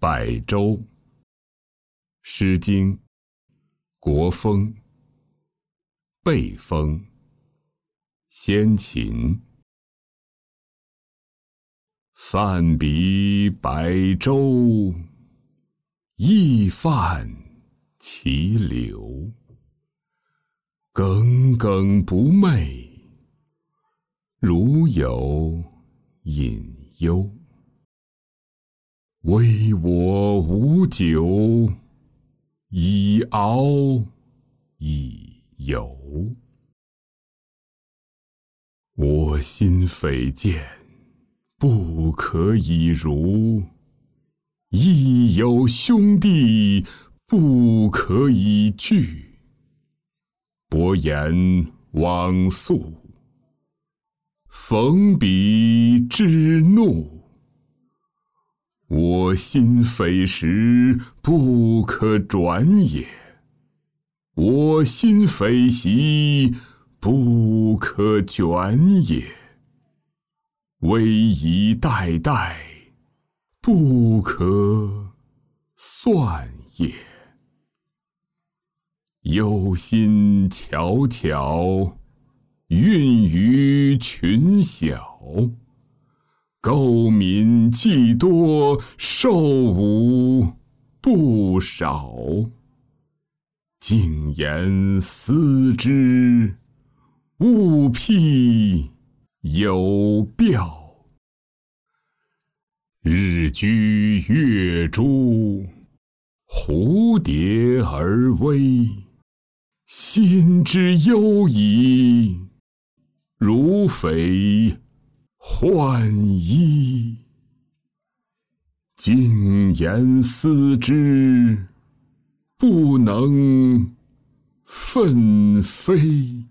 百舟，《诗经》国风，背风，先秦。泛彼百舟，亦泛其流。耿耿不寐，如有隐忧。唯我无酒，以敖以游。我心匪见，不可以如。亦有兄弟，不可以拒。伯言往宿，逢彼之怒。我心匪时，不可转也。我心匪兮，不可卷也。危以代代，不可算也。忧心悄悄，孕于群小。垢民既多，兽吾不少。静言思之，勿辟有表。日居月诸，蝴蝶而微。心之忧矣，如匪患衣。静言思之，不能奋飞。